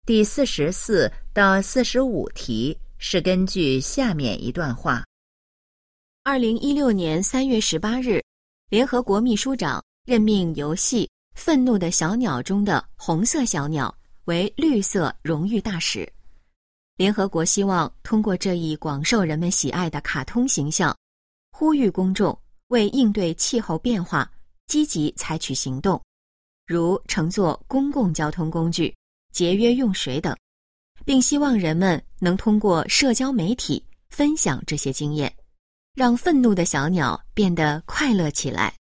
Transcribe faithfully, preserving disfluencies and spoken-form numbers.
第四十四到四十五题是根据下面一段话。 二零一六年三月十八日，联合国秘书长任命游戏《愤怒的小鸟》中的红色小鸟为绿色荣誉大使。联合国希望通过这一广受人们喜爱的卡通形象，呼吁公众为应对气候变化积极采取行动，如乘坐公共交通工具、节约用水等，并希望人们能通过社交媒体分享这些经验，让愤怒的小鸟变得快乐起来。